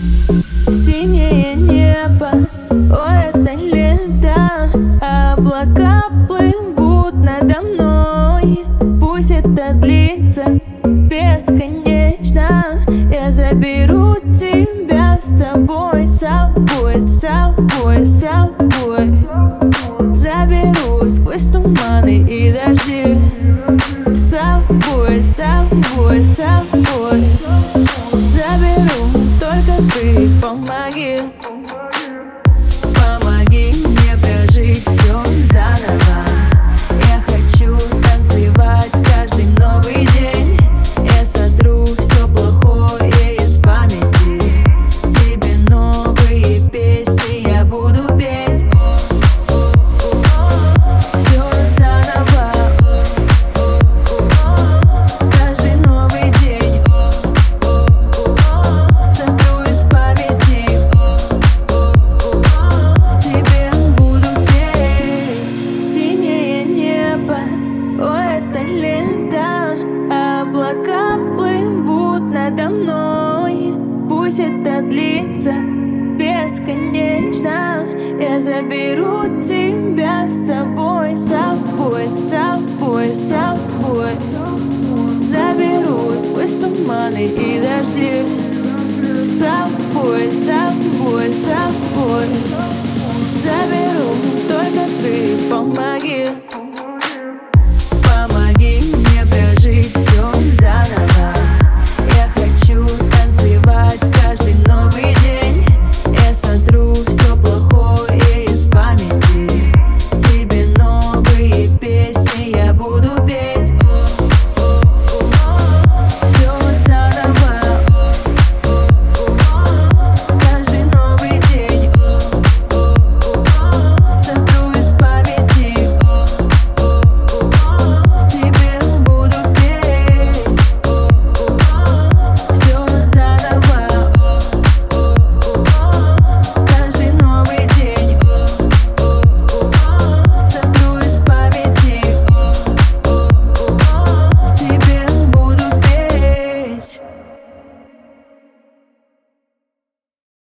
Синее небо, о, это лето. Облака плывут надо мной. Пусть это длится бесконечно. Я заберу тебя с собой, с собой, с собой, с собой. Заберу сквозь туманы и дожди. С собой, с собой, с собой. Заберу, только ты помоги. Помоги мне прожить все заново. Я хочу танцевать каждый новый день. Я сотру все плохое из памяти. Тебе новые песни я буду петь. Все заново. Каждый новый день. Сотру из памяти. Тебе буду петь. Синее небо, о, это лето. Облака плывут надо мной. Пусть это длится бесконечно. Я заберу тебя с собой, с собой, с собой, с собой. Заберу сквозь туманы и дожди. С собой, с собой.